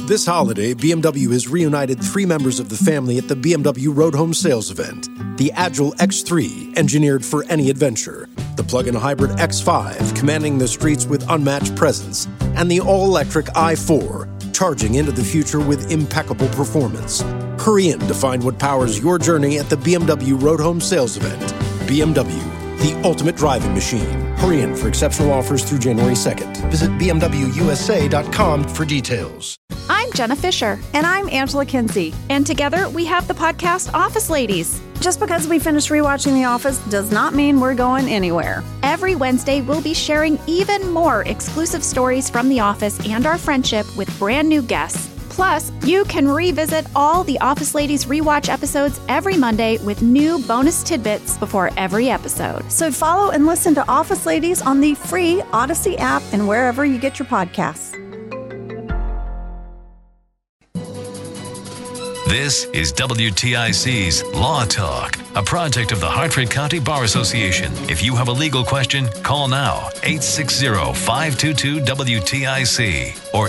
This holiday, BMW has reunited 3 members of the family at the BMW Road Home Sales event. The Agile X3, engineered for any adventure. The plug-in hybrid X5, commanding the streets with unmatched presence. And the all-electric i4, charging into the future with impeccable performance. Hurry in to find what powers your journey at the BMW Road Home Sales event. BMW, the ultimate driving machine. Hurry in for exceptional offers through January 2nd. Visit BMWUSA.com for details. I'm Jenna Fisher. And I'm Angela Kinsey. And together we have the podcast Office Ladies. Just because we finished rewatching The Office does not mean we're going anywhere. Every Wednesday, we'll be sharing even more exclusive stories from The Office and our friendship with brand new guests. Plus, you can revisit all the Office Ladies rewatch episodes every Monday with new bonus tidbits before every episode. So follow and listen to Office Ladies on the free Odyssey app and wherever you get your podcasts. This is WTIC's Law Talk, a project of the Hartford County Bar Association. If you have a legal question, call now 860-522-WTIC or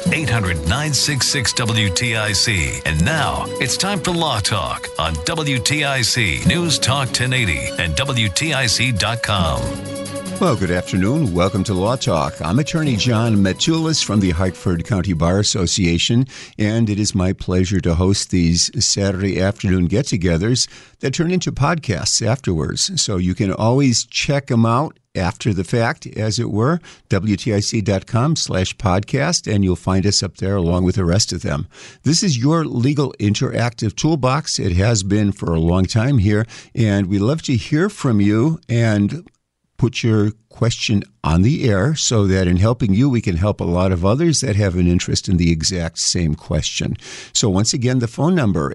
800-966-WTIC. And now it's time for Law Talk on WTIC News Talk 1080 and WTIC.com. Well, good afternoon. Welcome to Law Talk. I'm attorney John Metzulis from the Hartford County Bar Association, and it is my pleasure to host these Saturday afternoon get-togethers that turn into podcasts afterwards. So you can always check them out after the fact, as it were, WTIC.com/podcast, and you'll find us up there along with the rest of them. This is your legal interactive toolbox. It has been for a long time here, and we love to hear from you and put your question on the air so that in helping you, we can help a lot of others that have an interest in the exact same question. So once again, the phone number,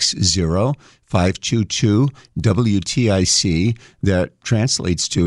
860-522-WTIC. That translates to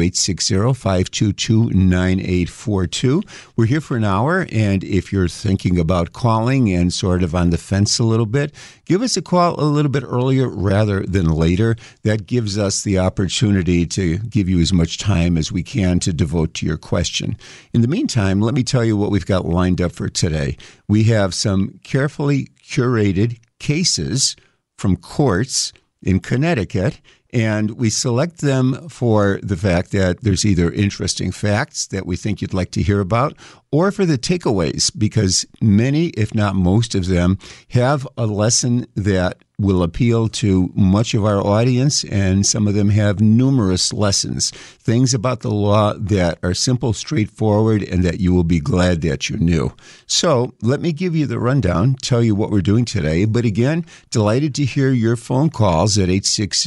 860-522-9842. We're here for an hour, and if you're thinking about calling and sort of on the fence a little bit, give us a call a little bit earlier rather than later. That gives us the opportunity to give you as much time as we can to devote to your question. In the meantime, let me tell you what we've got lined up for today. We have some carefully curated cases from courts in Connecticut, and we select them for the fact that there's either interesting facts that we think you'd like to hear about, or for the takeaways, because many, if not most of them, have a lesson that will appeal to much of our audience, and some of them have numerous lessons, things about the law that are simple, straightforward, and that you will be glad that you knew. So let me give you the rundown, tell you what we're doing today. But again, delighted to hear your phone calls at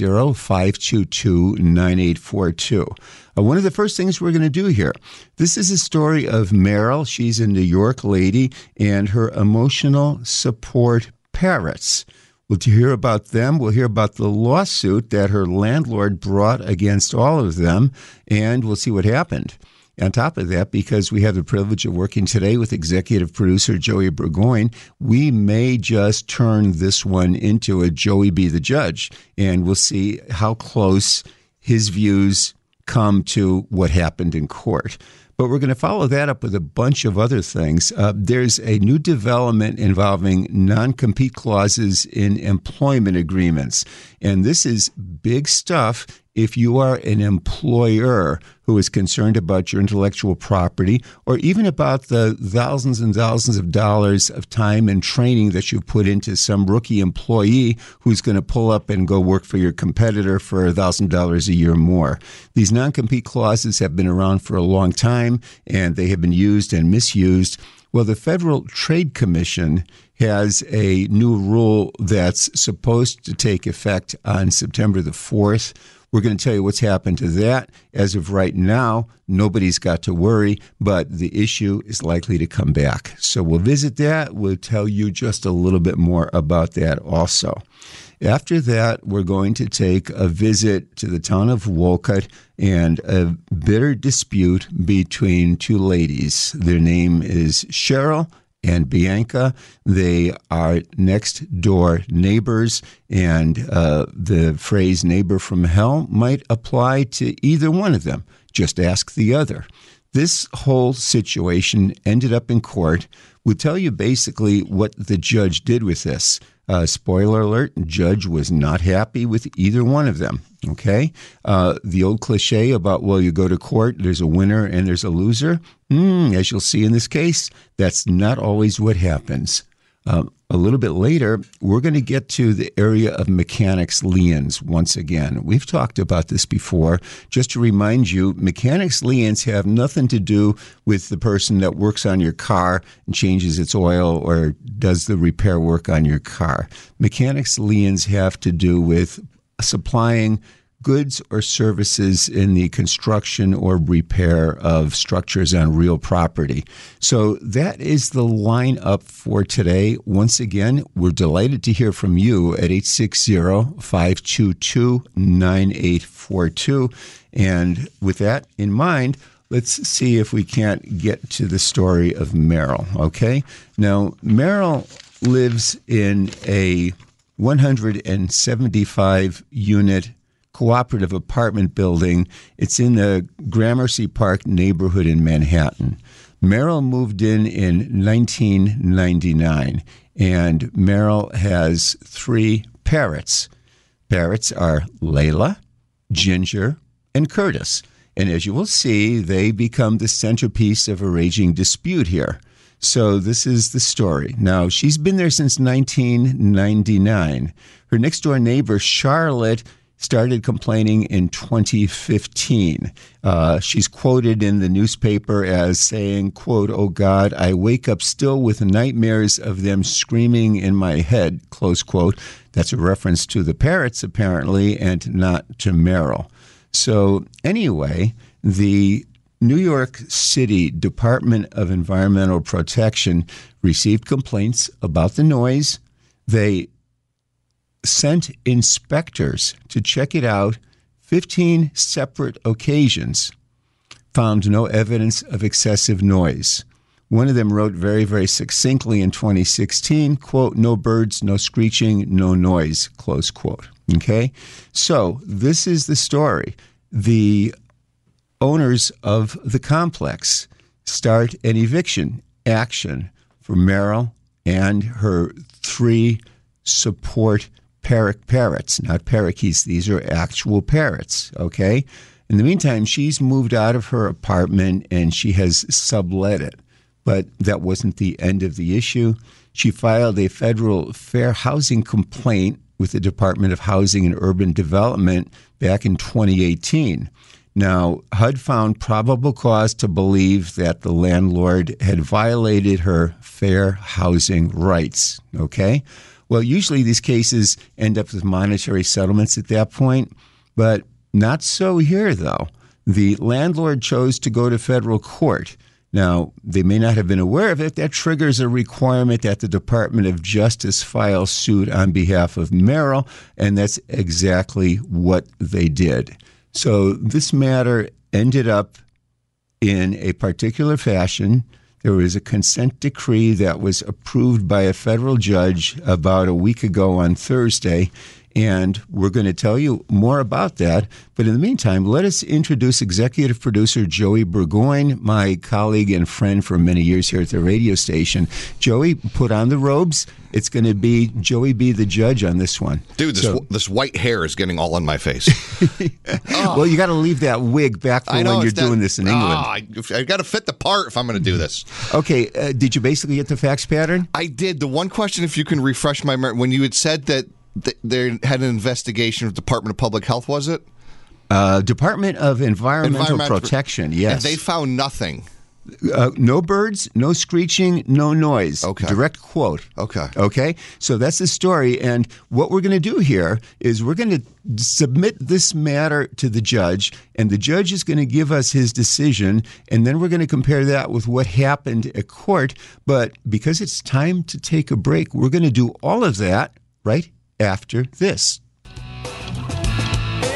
860-522-9842. One of the first things we're going to do here, this is a story of Meryl. She's a New York lady and her emotional support parrots. We'll hear about them. We'll hear about the lawsuit that her landlord brought against all of them, and we'll see what happened. On top of that, because we have the privilege of working today with executive producer Joey Burgoyne, we may just turn this one into a Joey Be the Judge, and we'll see how close his views come to what happened in court. But we're going to follow that up with a bunch of other things. There's a new development involving non-compete clauses in employment agreements. And this is big stuff if you are an employer who is concerned about your intellectual property, or even about the thousands and thousands of dollars of time and training that you put into some rookie employee who's going to pull up and go work for your competitor for $1,000 a year more. These non-compete clauses have been around for a long time, and they have been used and misused. Well, the Federal Trade Commission has a new rule that's supposed to take effect on September the 4th. We're going to tell you what's happened to that. As of right now, nobody's got to worry, but the issue is likely to come back. So we'll visit that. We'll tell you just a little bit more about that also. After that, we're going to take a visit to the town of Wolcott and a bitter dispute between two ladies. Their name is Cheryl and Bianca. They are next door neighbors, and the phrase neighbor from hell might apply to either one of them. Just ask the other. This whole situation ended up in court. We'll tell you basically what the judge did with this. Spoiler alert, the judge was not happy with either one of them, okay? The old cliche about, well, you go to court, there's a winner and there's a loser. As you'll see in this case, that's not always what happens. A little bit later, we're going to get to the area of mechanics liens once again. We've talked about this before. Just to remind you, mechanics liens have nothing to do with the person that works on your car and changes its oil or does the repair work on your car. Mechanics liens have to do with supplying goods or services in the construction or repair of structures on real property. So that is the lineup for today. Once again, we're delighted to hear from you at 860-522-9842. And with that in mind, let's see if we can't get to the story of Merrill, okay? Now, Merrill lives in a 175-unit cooperative apartment building. It's in the Gramercy Park neighborhood in Manhattan. Merrill moved in 1999, and Merrill has 3 parrots. Parrots are Layla, Ginger, and Curtis. And as you will see, they become the centerpiece of a raging dispute here. So this is the story. Now, she's been there since 1999. Her next-door neighbor, Charlotte, started complaining in 2015. She's quoted in the newspaper as saying, quote, "Oh God, I wake up still with nightmares of them screaming in my head," close quote. That's a reference to the parrots, apparently, and not to Merrill. So anyway, the New York City Department of Environmental Protection received complaints about the noise. They sent inspectors to check it out 15 separate occasions, found no evidence of excessive noise. One of them wrote very, very succinctly in 2016, quote, "No birds, no screeching, no noise," close quote. Okay? So this is the story. The owners of the complex start an eviction action for Merrill and her 3 support parrots, not parakeets. These are actual parrots, okay? In the meantime, she's moved out of her apartment and she has sublet it. But that wasn't the end of the issue. She filed a federal fair housing complaint with the Department of Housing and Urban Development back in 2018. Now, HUD found probable cause to believe that the landlord had violated her fair housing rights, okay? Well, usually these cases end up with monetary settlements at that point, but not so here, though. The landlord chose to go to federal court. Now, they may not have been aware of it. That triggers a requirement that the Department of Justice file suit on behalf of Merrill, and that's exactly what they did. So this matter ended up in a particular fashion. There was a consent decree that was approved by a federal judge about a week ago on Thursday, and we're going to tell you more about that. But in the meantime, let us introduce executive producer Joey Burgoyne, my colleague and friend for many years here at the radio station. Joey, put on the robes. It's going to be Joey be the judge on this one. Dude, this white hair is getting all on my face. Well, you got to leave that wig back for when you're doing this in England. I got to fit the part if I'm going to do this. Okay, did you basically get the facts pattern? I did. The one question, if you can refresh my memory, when you had said that they had an investigation of Department of Public Health, was it? Department of Environmental Protection, yes. And they found nothing. No birds, no screeching, no noise. Okay. Direct quote. Okay. Okay? So that's the story. And what we're going to do here is we're going to submit this matter to the judge, and the judge is going to give us his decision, and then we're going to compare that with what happened at court. But because it's time to take a break, we're going to do all of that right after this.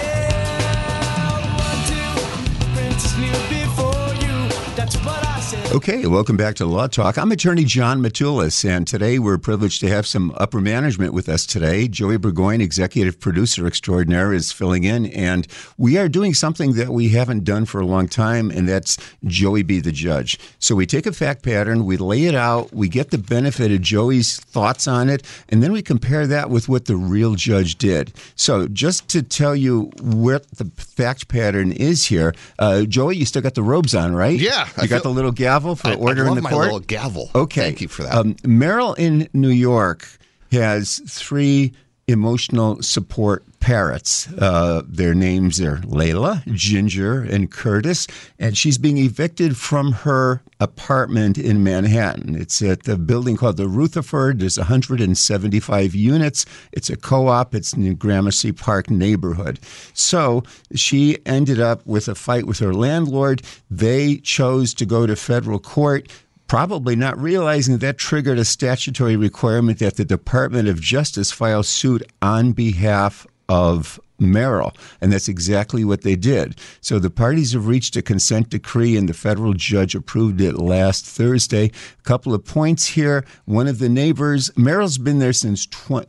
Princess knew before you. That's what I said. Okay, welcome back to Law Talk. I'm attorney John Matulis, and today we're privileged to have some upper management with us today. Joey Burgoyne, executive producer extraordinaire, is filling in, and we are doing something that we haven't done for a long time, and that's Joey be the judge. So we take a fact pattern, we lay it out, we get the benefit of Joey's thoughts on it, and then we compare that with what the real judge did. So just to tell you what the fact pattern is here, Joey, you still got the robes on, right? Yeah. You got the little gavel for order in the court? I love my little gavel. Okay. Thank you for that. Merrill in New York has 3 emotional support parrots. Their names are Layla, Ginger, and Curtis, and she's being evicted from her apartment in Manhattan. It's at the building called the Rutherford. There's 175 units. It's a co-op. It's in the Gramercy Park neighborhood. So she ended up with a fight with her landlord. They chose to go to federal court, probably not realizing that triggered a statutory requirement that the Department of Justice file suit on behalf of Merrill, and that's exactly what they did. So the parties have reached a consent decree, and the federal judge approved it last Thursday. A couple of points here. One of the neighbors, Merrill's been there since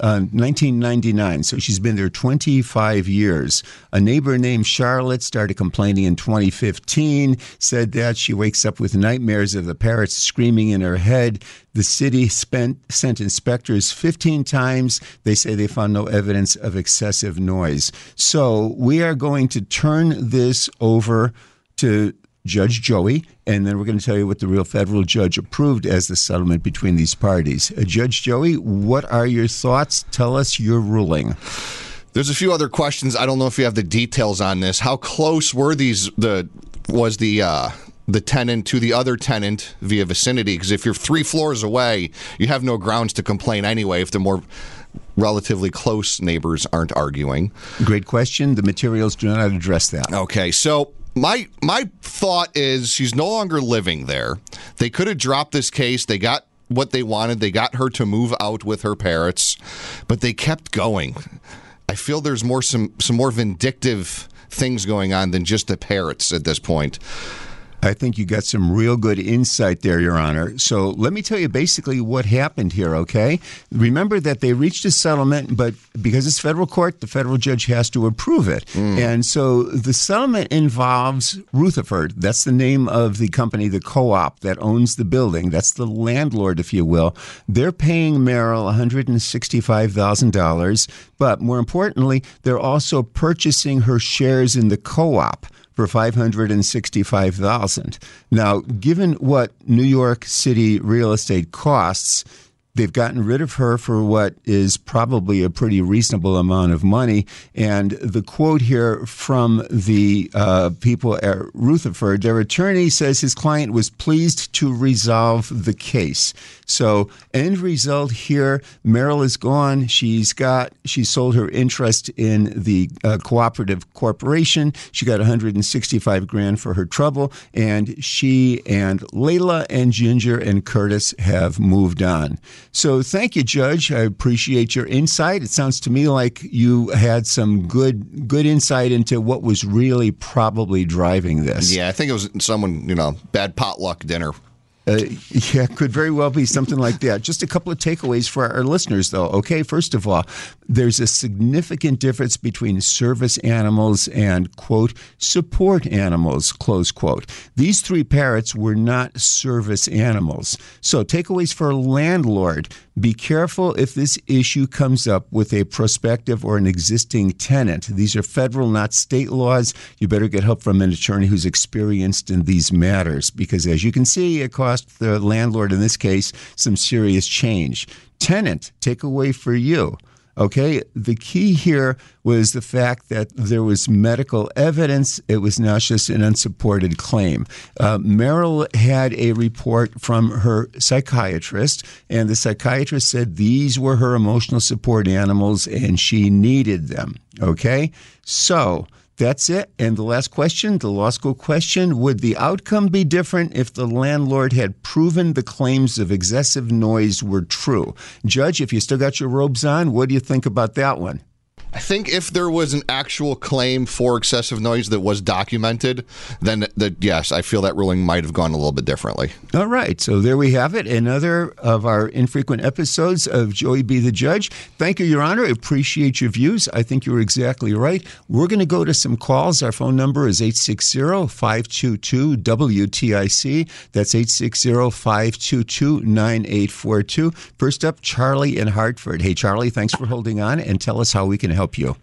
1999, so she's been there 25 years. A neighbor named Charlotte started complaining in 2015, said that she wakes up with nightmares of the parrots screaming in her head. The city sent inspectors 15 times. They say they found no evidence of excessive noise. So we are going to turn this over to Judge Joey, and then we're going to tell you what the real federal judge approved as the settlement between these parties. Judge Joey, what are your thoughts? Tell us your ruling. There's a few other questions. I don't know if you have the details on this. How close were the tenant to the other tenant via vicinity? Because if you're 3 floors away, you have no grounds to complain anyway if the more relatively close neighbors aren't arguing. Great question. The materials do not address that. Okay, so my thought is she's no longer living there. They could have dropped this case. They got what they wanted. They got her to move out with her parrots, but they kept going. I feel there's some more vindictive things going on than just the parrots at this point. I think you got some real good insight there, Your Honor. So let me tell you basically what happened here, okay? Remember that they reached a settlement, but because it's federal court, the federal judge has to approve it. And so the settlement involves Rutherford. That's the name of the company, the co-op that owns the building. That's the landlord, if you will. They're paying Merrill $165,000, but more importantly, they're also purchasing her shares in the co-op for $565,000. Now, given what New York City real estate costs, they've gotten rid of her for what is probably a pretty reasonable amount of money. And the quote here from the people at Rutherford, their attorney says his client was pleased to resolve the case. So end result here, Merrill is gone. She sold her interest in the cooperative corporation. She got $165,000 for her trouble, and she and Layla and Ginger and Curtis have moved on. So thank you, Judge. I appreciate your insight. It sounds to me like you had some good insight into what was really probably driving this. Yeah, I think it was someone, bad potluck dinner. Yeah, could very well be something like that. Just a couple of takeaways for our listeners, though. Okay, first of all, there's a significant difference between service animals and, quote, support animals, close quote. These 3 parrots were not service animals. So takeaways for a landlord. Be careful if this issue comes up with a prospective or an existing tenant. These are federal, not state laws. You better get help from an attorney who's experienced in these matters because, as you can see, it cost the landlord, in this case, some serious change. Tenant, takeaway for you. Okay, the key here was the fact that there was medical evidence. It was not just an unsupported claim. Merrill had a report from her psychiatrist, and the psychiatrist said these were her emotional support animals and she needed them. Okay, so that's it. And the last question, the law school question, would the outcome be different if the landlord had proven the claims of excessive noise were true? Judge, if you still got your robes on, what do you think about that one? I think if there was an actual claim for excessive noise that was documented, then yes, I feel that ruling might have gone a little bit differently. All right. So there we have it. Another of our infrequent episodes of Joey Be the Judge. Thank you, Your Honor. I appreciate your views. I think you're exactly right. We're going to go to some calls. Our phone number is 860-522-WTIC. That's 860-522-9842. First up, Charlie in Hartford. Hey, Charlie, thanks for holding on, and tell us how we can help you.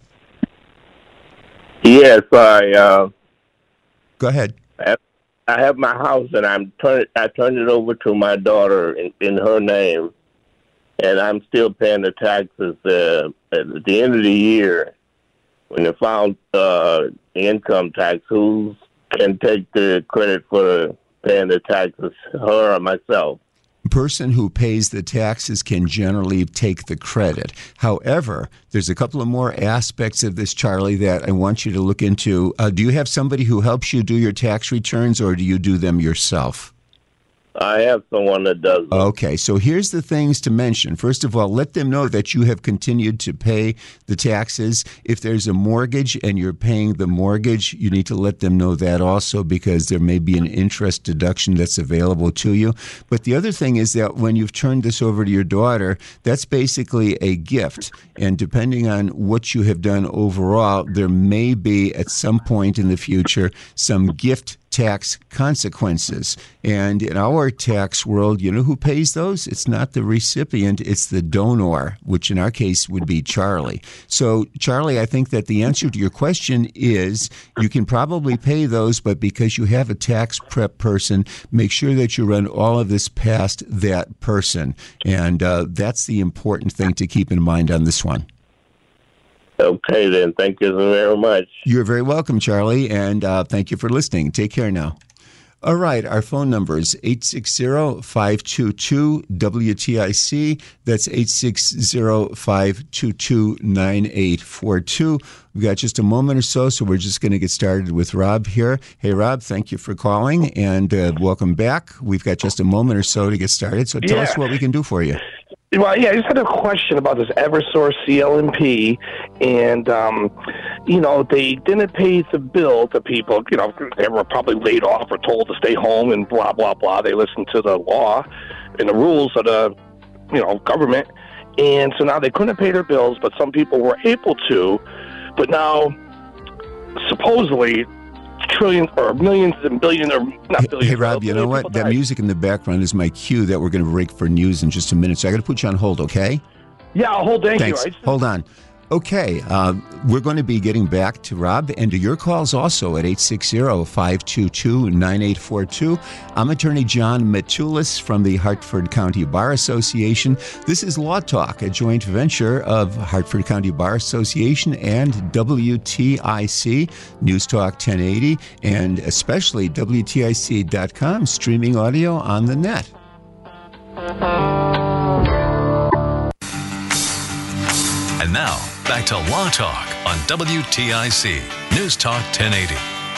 Yes, Go ahead. I have my house, and I turned it over to my daughter in her name, and I'm still paying the taxes. At the end of the year, when they found income tax, who can take the credit for paying the taxes, her or myself? The person who pays the taxes can generally take the credit. However, there's a couple of more aspects of this, Charlie, that I want you to look into. Do you have somebody who helps you do your tax returns, or do you do them yourself? I have someone that does it. Okay, so here's the things to mention. First of all, let them know that you have continued to pay the taxes. If there's a mortgage and you're paying the mortgage, you need to let them know that also, because there may be an interest deduction that's available to you. But the other thing is that when you've turned this over to your daughter, that's basically a gift. And depending on what you have done overall, there may be at some point in the future some gift tax consequences. And in our tax world, you know who pays those? It's not the recipient, it's the donor, which in our case would be Charlie. So, Charlie, I think that the answer to your question is you can probably pay those, but because you have a tax prep person, make sure that you run all of this past that person. And that's the important thing to keep in mind on this one. Okay, then. Thank you very much. You're very welcome, Charlie, and thank you for listening. Take care now. All right, our phone number is 860-522-WTIC. That's 860-522-9842. We've got just a moment or so we're just going to get started with Rob here. Hey, Rob, thank you for calling, and welcome back. We've got just a moment or so to get started, so tell us what we can do for you. Well, yeah, I just had a question about this Eversource CLMP, and, they didn't pay the bill to people. They were probably laid off or told to stay home and blah, blah, blah. They listened to the law and the rules of the, government, and so now they couldn't pay their bills, but some people were able to, but now, supposedly, trillions or millions and billions, or not billions. Hey, Rob, you know what? That music in the background is my cue that we're going to break for news in just a minute. So I got to put you on hold, okay? Yeah, I'll hold. Thanks. Hold on. Okay, we're going to be getting back to Rob and to your calls also at 860-522-9842. I'm Attorney John Matulis from the Hartford County Bar Association. This is Law Talk, a joint venture of Hartford County Bar Association and WTIC, News Talk 1080, and especially WTIC.com, streaming audio on the net. And now, back to Law Talk on WTIC, News Talk 1080.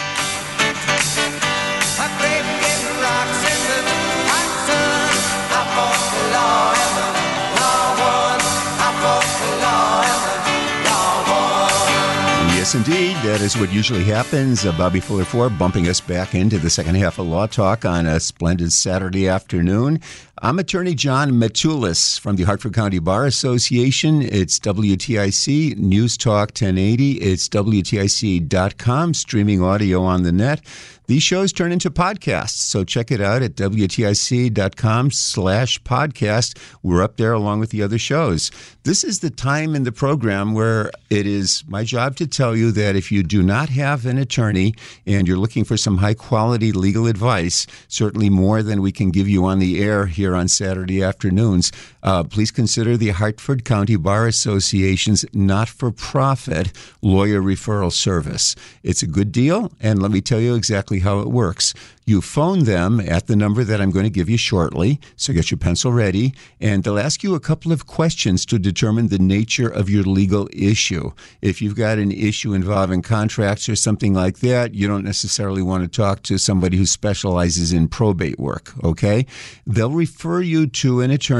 Yes, indeed. That is what usually happens. Bobby Fuller 4 bumping us back into the second half of Law Talk on a splendid Saturday afternoon. I'm Attorney John Matulis from the Hartford County Bar Association. It's WTIC, News Talk 1080. It's WTIC.com, streaming audio on the net. These shows turn into podcasts, so check it out at WTIC.com/podcast. We're up there along with the other shows. This is the time in the program where it is my job to tell you that if you do not have an attorney and you're looking for some high-quality legal advice, certainly more than we can give you on the air here on Saturday afternoons, please consider the Hartford County Bar Association's not-for-profit lawyer referral service. It's a good deal, and let me tell you exactly how it works. You phone them at the number that I'm going to give you shortly, so get your pencil ready, and they'll ask you a couple of questions to determine the nature of your legal issue. If you've got an issue involving contracts or something like that, you don't necessarily want to talk to somebody who specializes in probate work, okay? They'll refer you to an attorney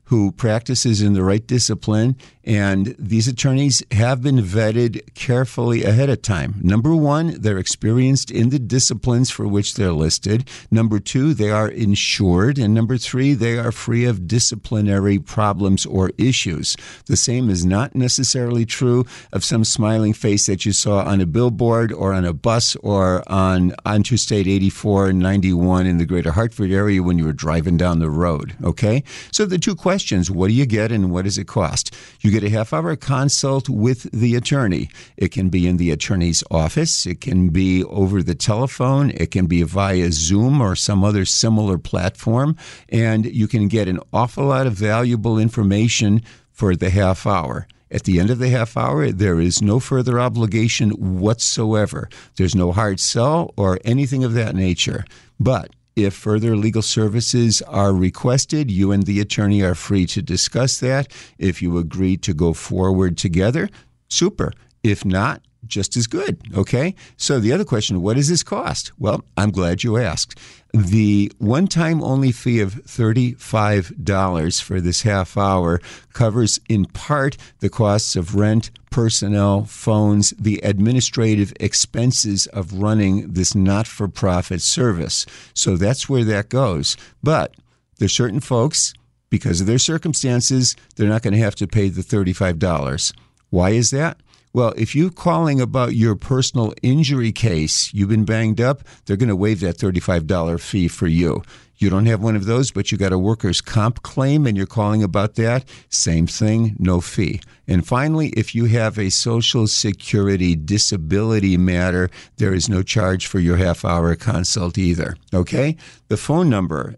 who practices in the right discipline, and these attorneys have been vetted carefully ahead of time. Number one, they're experienced in the disciplines for which they're listed. Number two, they are insured. And number three, they are free of disciplinary problems or issues. The same is not necessarily true of some smiling face that you saw on a billboard or on a bus or on Interstate 84 and 91 in the greater Hartford area when you were driving down the road. Okay? So the two questions, what do you get and what does it cost? You get a half-hour consult with the attorney. It can be in the attorney's office. It can be over the telephone. It can be via Zoom or some other similar platform. And you can get an awful lot of valuable information for the half hour. At the end of the half hour, there is no further obligation whatsoever. There's no hard sell or anything of that nature. But if further legal services are requested, you and the attorney are free to discuss that. If you agree to go forward together, super. If not, just as good, okay? So the other question, what does this cost? Well, I'm glad you asked. The one-time only fee of $35 for this half hour covers in part the costs of rent, personnel, phones, the administrative expenses of running this not-for-profit service. So that's where that goes. But there's certain folks, because of their circumstances, they're not going to have to pay the $35. Why is that? Well, if you're calling about your personal injury case, you've been banged up, they're going to waive that $35 fee for you. You don't have one of those, but you got a workers' comp claim and you're calling about that, same thing, no fee. And finally, if you have a Social Security disability matter, there is no charge for your half-hour consult either. Okay? The phone number,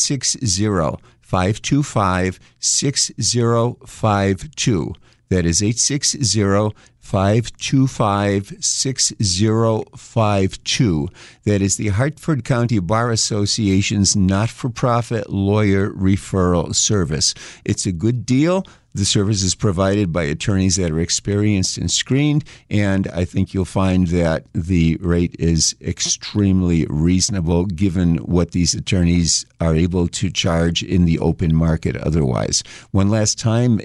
860-525-6052. That is 860-525-6052. That is the Hartford County Bar Association's not-for-profit lawyer referral service. It's a good deal. The service is provided by attorneys that are experienced and screened, and I think you'll find that the rate is extremely reasonable given what these attorneys are able to charge in the open market otherwise. One last time,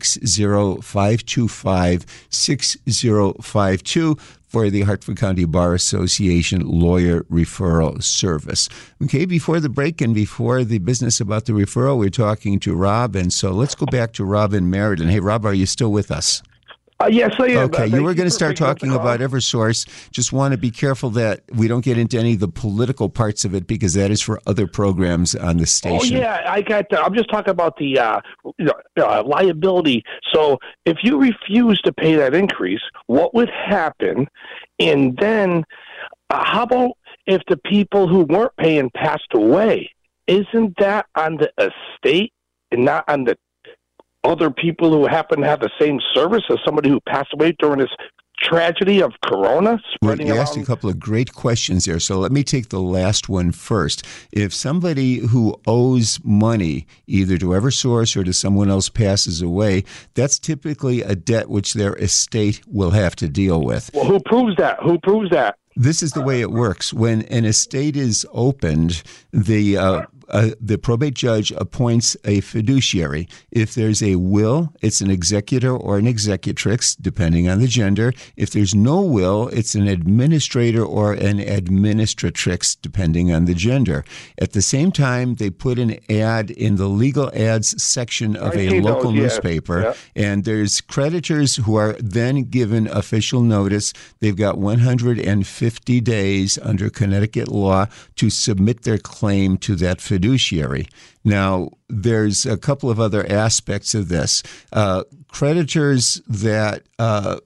860-525-6052 for the Hartford County Bar Association Lawyer Referral Service. Okay, before the break and before the business about the referral, we're talking to Rob, and so let's go back to Rob in Meriden. Hey, Rob, are you still with us? Yes, I am. Okay, you were going to start talking about Eversource. Just want to be careful that we don't get into any of the political parts of it because that is for other programs on the station. Oh, yeah, I got that. I'm just talking about the liability. So if you refuse to pay that increase, what would happen? And then how about if the people who weren't paying passed away? Isn't that on the estate and not on the other people who happen to have the same service as somebody who passed away during this tragedy of Corona? Well, you asked a couple of great questions there, so let me take the last one first. If somebody who owes money either to Eversource or to someone else passes away, that's typically a debt which their estate will have to deal with. Well, who proves that? Who proves that? This is the way it works. When an estate is opened, the probate judge appoints a fiduciary. If there's a will, it's an executor or an executrix, depending on the gender. If there's no will, it's an administrator or an administratrix, depending on the gender. At the same time, they put an ad in the legal ads section of a local newspaper, and there's creditors who are then given official notice. They've got 150 days under Connecticut law to submit their claim to that fiduciary. Now, there's a couple of other aspects of this. Creditors that are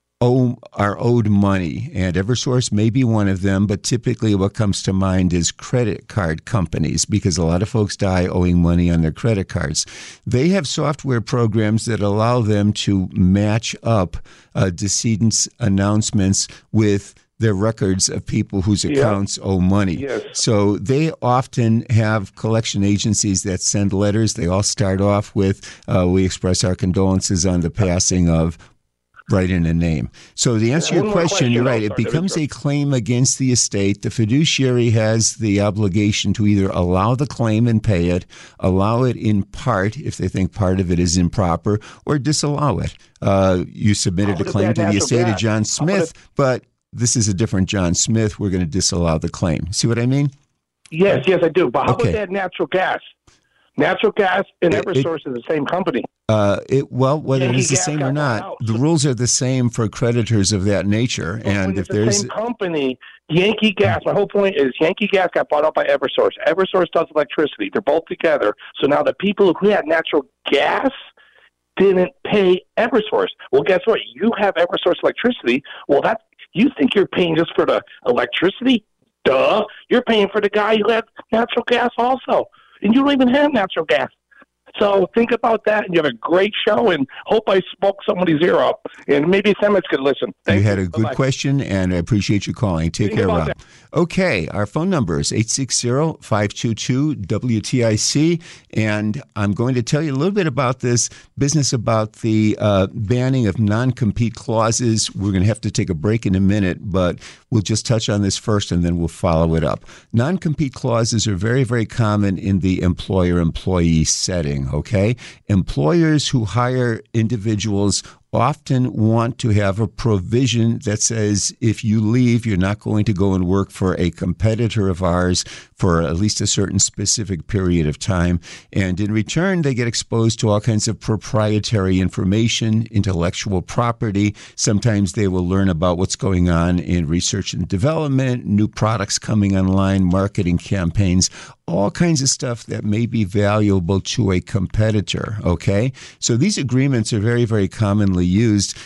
owed money, and Eversource may be one of them, but typically what comes to mind is credit card companies, because a lot of folks die owing money on their credit cards. They have software programs that allow them to match up decedents' announcements with their records of people whose accounts owe money. Yes. So they often have collection agencies that send letters. They all start off with, we express our condolences on the passing of right in a name. So the answer to your question, you're right. It becomes a claim against the estate. The fiduciary has the obligation to either allow the claim and pay it, allow it in part if they think part of it is improper, or disallow it. You submitted a claim to the estate of John Smith, but this is a different John Smith. We're going to disallow the claim. See what I mean? Yes, I do. But how about that natural gas? Natural gas and Eversource is the same company. Whether it is the same or not, the rules are the same for creditors of that nature. And if there's the same company, Yankee Gas. My whole point is Yankee Gas got bought out by Eversource. Eversource does electricity. They're both together. So now the people who had natural gas didn't pay Eversource. Well, guess what? You have Eversource electricity. Well, you think you're paying just for the electricity? Duh. You're paying for the guy who had natural gas also. And you don't even have natural gas. So think about that, and you have a great show, and hope I spoke somebody's ear up. And maybe Simmons could listen. You had a good question, and I appreciate you calling. Take care, Rob. Okay, our phone number is 860-522-WTIC, and I'm going to tell you a little bit about this business about the banning of non-compete clauses. We're going to have to take a break in a minute, but we'll just touch on this first, and then we'll follow it up. Non-compete clauses are very, very common in the employer-employee setting. Okay, employers who hire individuals often want to have a provision that says if you leave, you're not going to go and work for a competitor of ours for at least a certain specific period of time. And in return, they get exposed to all kinds of proprietary information, intellectual property. Sometimes they will learn about what's going on in research and development, new products coming online, marketing campaigns, all kinds of stuff that may be valuable to a competitor, okay? So these agreements are very, very commonly used.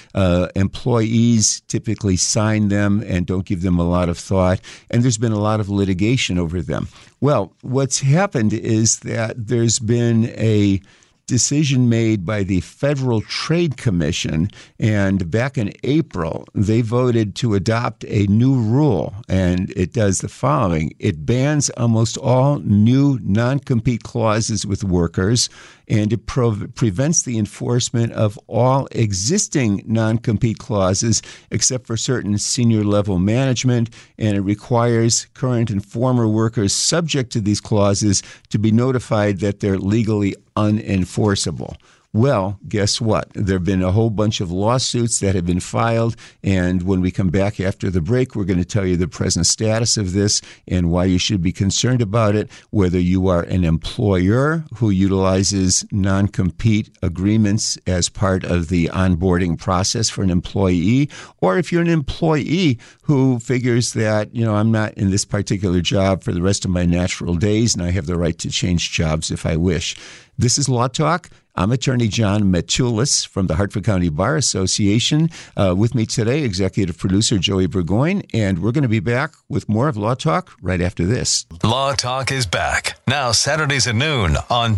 Employees typically sign them and don't give them a lot of thought, and there's been a lot of litigation over them. Well, what's happened is that there's been a decision made by the Federal Trade Commission, and back in April, they voted to adopt a new rule, and it does the following. It bans almost all new non-compete clauses with workers, and it prevents the enforcement of all existing non-compete clauses except for certain senior-level management, and it requires current and former workers subject to these clauses to be notified that they're legally unenforceable. Well, guess what? There have been a whole bunch of lawsuits that have been filed, and when we come back after the break, we're going to tell you the present status of this and why you should be concerned about it, whether you are an employer who utilizes non-compete agreements as part of the onboarding process for an employee, or if you're an employee who figures that, I'm not in this particular job for the rest of my natural days, and I have the right to change jobs if I wish. This is Law Talk. I'm Attorney John Matulis from the Hartford County Bar Association. With me today, Executive Producer Joey Burgoyne, and we're going to be back with more of Law Talk right after this. Law Talk is back, now Saturdays at noon on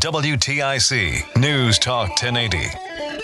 WTIC News Talk 1080.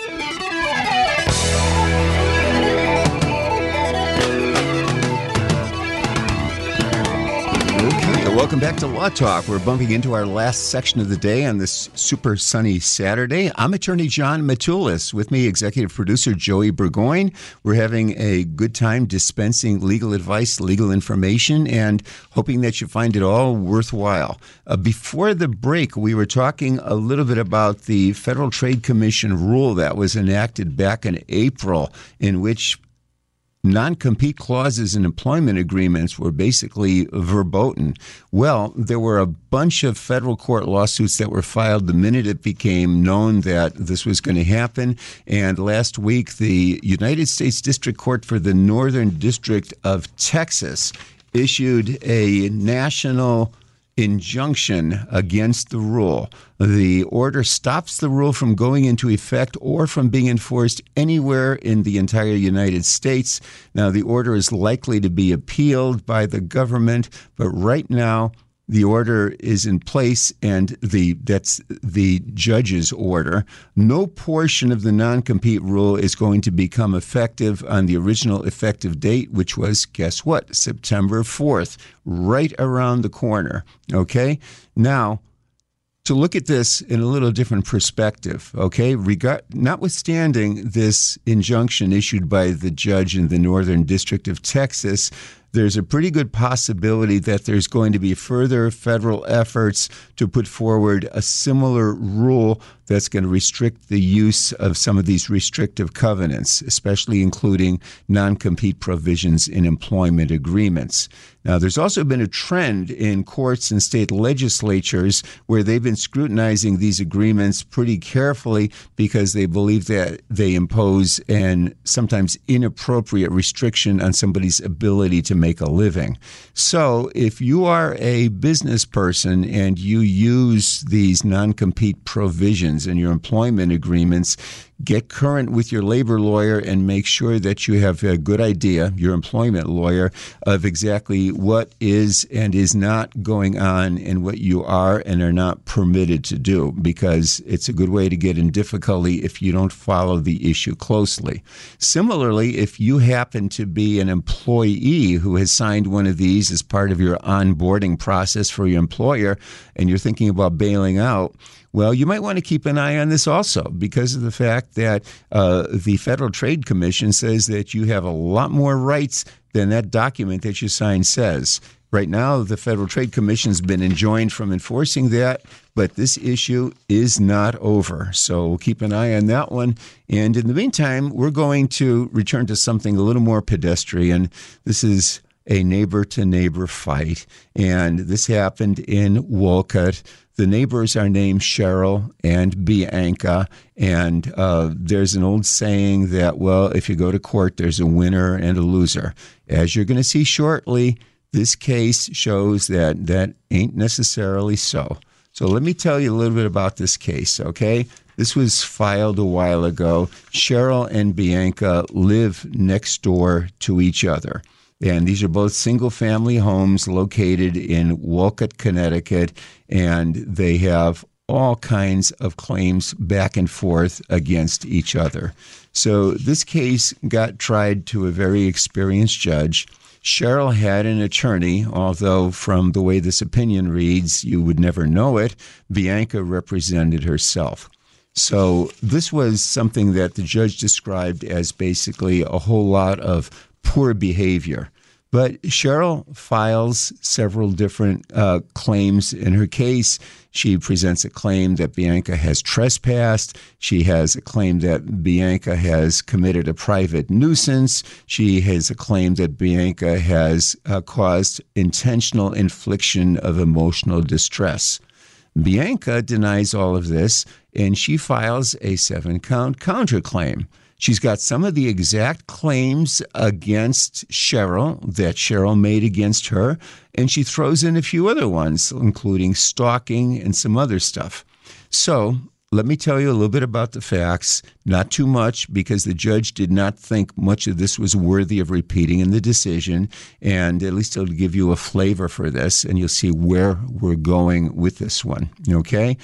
Welcome back to Law Talk. We're bumping into our last section of the day on this super sunny Saturday. I'm Attorney John Matulis. With me, Executive Producer Joey Burgoyne. We're having a good time dispensing legal advice, legal information, and hoping that you find it all worthwhile. Before the break, we were talking a little bit about the Federal Trade Commission rule that was enacted back in April, in which non-compete clauses in employment agreements were basically verboten. Well, there were a bunch of federal court lawsuits that were filed the minute it became known that this was going to happen. And last week, the United States District Court for the Northern District of Texas issued a national injunction against the rule. The order stops the rule from going into effect or from being enforced anywhere in the entire United States. Now, the order is likely to be appealed by the government, but right now, the order is in place, and that's the judge's order. No portion of the non-compete rule is going to become effective on the original effective date, which was, guess what, September 4th, right around the corner. Okay? Now, to look at this in a little different perspective, okay? Notwithstanding this injunction issued by the judge in the Northern District of Texas, there's a pretty good possibility that there's going to be further federal efforts to put forward a similar rule that's going to restrict the use of some of these restrictive covenants, especially including non-compete provisions in employment agreements. Now, there's also been a trend in courts and state legislatures where they've been scrutinizing these agreements pretty carefully because they believe that they impose an sometimes inappropriate restriction on somebody's ability to make a living. So if you are a business person and you use these non-compete provisions in your employment agreements, get current with your labor lawyer and make sure that you have a good idea, your employment lawyer, of exactly what is and is not going on and what you are and are not permitted to do, because it's a good way to get in difficulty if you don't follow the issue closely. Similarly, if you happen to be an employee who has signed one of these as part of your onboarding process for your employer and you're thinking about bailing out, well, you might want to keep an eye on this also because of the fact that the Federal Trade Commission says that you have a lot more rights than that document that you signed says. Right now, the Federal Trade Commission has been enjoined from enforcing that, but this issue is not over. So keep an eye on that one. And in the meantime, we're going to return to something a little more pedestrian. This is a neighbor-to-neighbor fight, and this happened in Wolcott. The neighbors are named Cheryl and Bianca, and there's an old saying that, well, if you go to court, there's a winner and a loser. As you're going to see shortly, this case shows that that ain't necessarily so. So let me tell you a little bit about this case, okay? This was filed a while ago. Cheryl and Bianca live next door to each other. And these are both single-family homes located in Wolcott, Connecticut, and they have all kinds of claims back and forth against each other. So this case got tried to a very experienced judge. Cheryl had an attorney, although from the way this opinion reads, you would never know it. Bianca represented herself. So this was something that the judge described as basically a whole lot of poor behavior. But Cheryl files several different claims in her case. She presents a claim that Bianca has trespassed. She has a claim that Bianca has committed a private nuisance. She has a claim that Bianca has caused intentional infliction of emotional distress. Bianca denies all of this, and she files a 7-count counterclaim. She's got some of the exact claims against Cheryl that Cheryl made against her, and she throws in a few other ones, including stalking and some other stuff. So let me tell you a little bit about the facts, not too much, because the judge did not think much of this was worthy of repeating in the decision, and at least it'll give you a flavor for this, and you'll see where we're going with this one, okay?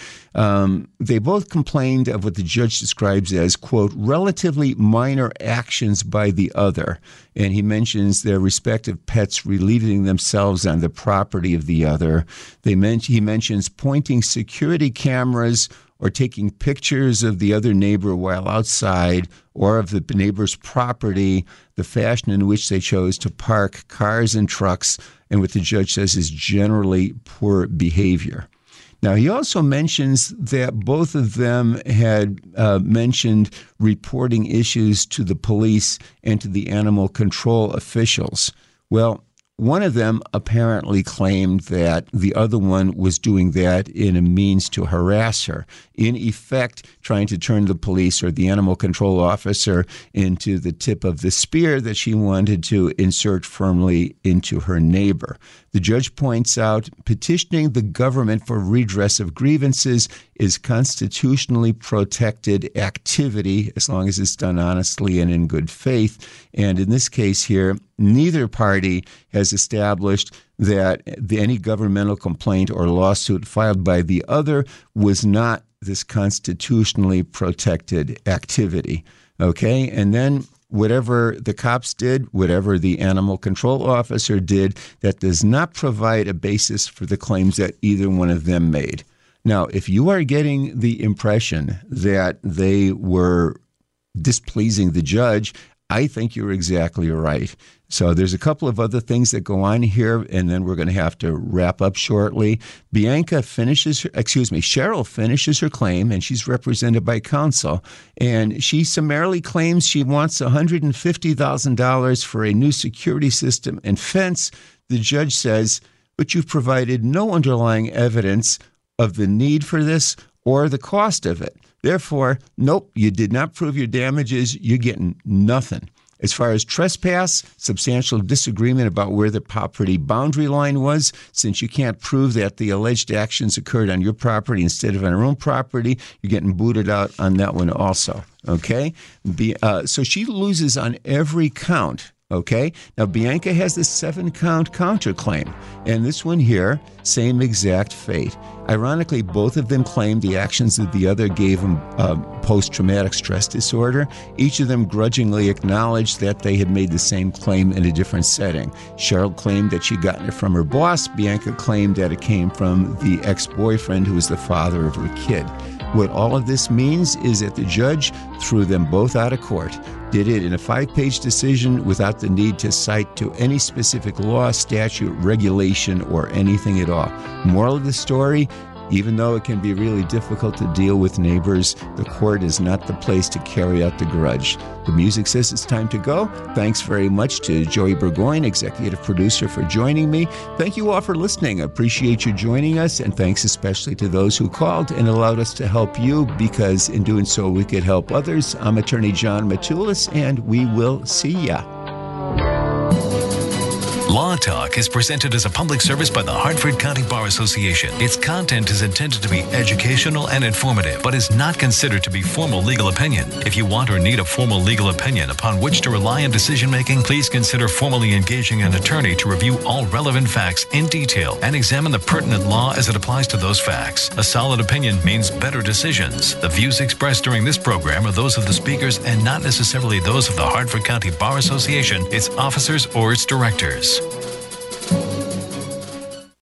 They both complained of what the judge describes as, quote, relatively minor actions by the other, and he mentions their respective pets relieving themselves on the property of the other. He mentions pointing security cameras or taking pictures of the other neighbor while outside or of the neighbor's property, the fashion in which they chose to park cars and trucks, and what the judge says is generally poor behavior. Now, he also mentions that both of them had mentioned reporting issues to the police and to the animal control officials. Well, one of them apparently claimed that the other one was doing that in a means to harass her, in effect trying to turn the police or the animal control officer into the tip of the spear that she wanted to insert firmly into her neighbor. The judge points out petitioning the government for redress of grievances is constitutionally protected activity as long as it's done honestly and in good faith. And in this case here, neither party has established that any governmental complaint or lawsuit filed by the other was not this constitutionally protected activity. Okay? And then whatever the cops did, whatever the animal control officer did, that does not provide a basis for the claims that either one of them made. Now, if you are getting the impression that they were displeasing the judge, I think you're exactly right. So there's a couple of other things that go on here, and then we're going to have to wrap up shortly. Cheryl finishes her claim, and she's represented by counsel, and she summarily claims she wants $150,000 for a new security system and fence. The judge says, but you've provided no underlying evidence of the need for this or the cost of it. Therefore, nope, you did not prove your damages. You're getting nothing. As far as trespass, substantial disagreement about where the property boundary line was. Since you can't prove that the alleged actions occurred on your property instead of on her own property, you're getting booted out on that one also. Okay? So she loses on every count. Okay? Now, Bianca has this 7-count counterclaim. And this one here, same exact fate. Ironically, both of them claimed the actions of the other gave them post-traumatic stress disorder. Each of them grudgingly acknowledged that they had made the same claim in a different setting. Cheryl claimed that she'd gotten it from her boss. Bianca claimed that it came from the ex-boyfriend who was the father of her kid. What all of this means is that the judge threw them both out of court, did it in a 5-page decision without the need to cite to any specific law, statute, regulation, or anything at all. Moral of the story, even though it can be really difficult to deal with neighbors, the court is not the place to carry out the grudge. The music says it's time to go. Thanks very much to Joey Burgoyne, executive producer, for joining me. Thank you all for listening. I appreciate you joining us, and thanks especially to those who called and allowed us to help you, because in doing so we could help others. I'm attorney John Matulis, and we will see ya. Law Talk is presented as a public service by the Hartford County Bar Association. Its content is intended to be educational and informative, but is not considered to be formal legal opinion. If you want or need a formal legal opinion upon which to rely in decision-making, please consider formally engaging an attorney to review all relevant facts in detail and examine the pertinent law as it applies to those facts. A solid opinion means better decisions. The views expressed during this program are those of the speakers and not necessarily those of the Hartford County Bar Association, its officers, or its directors.